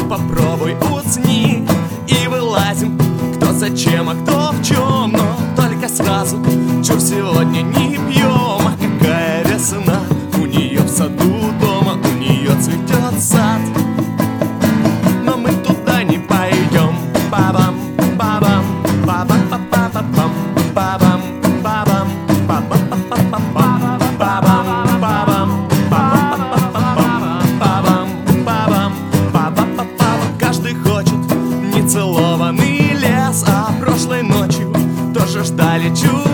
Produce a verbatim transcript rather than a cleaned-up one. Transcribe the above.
попробуй усни. И вылазим, кто зачем, а кто в чем. Но только сразу, чур сегодня не пьем. А какая весна у нее в саду дома, у нее цветет сад. Но мы туда не пойдем. Бабам, бабам, бабам, бабам, бабам, бабам, бабам, бабам, бабам, бабам, бабам. Каждый хочет нецелованный лес, а прошлой ночью тоже ждали чудес.